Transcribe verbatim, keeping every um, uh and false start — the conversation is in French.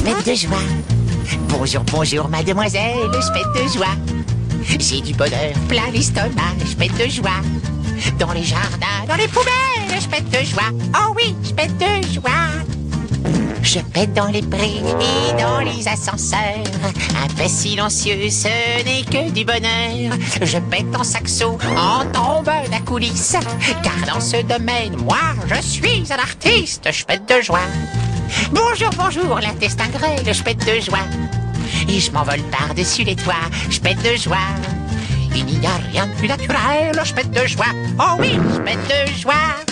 Je pète de joie. Bonjour, bonjour, mademoiselle, je pète de joie. J'ai du bonheur plein l'estomac, je pète de joie. Dans les jardins, dans les poubelles, je pète de joie. Oh oui, je pète de joie. Je pète dans les prés et dans les ascenseurs. Un peu silencieux, ce n'est que du bonheur. Je pète en saxo, en trombone à coulisses. Car dans ce domaine, moi, je suis un artiste, je pète de joie. Bonjour, bonjour, l'intestin grêle, je pète de joie. Et je m'envole par-dessus les toits, je pète de joie. Il n'y a rien de plus naturel, je pète de joie. Oh oui, je pète de joie.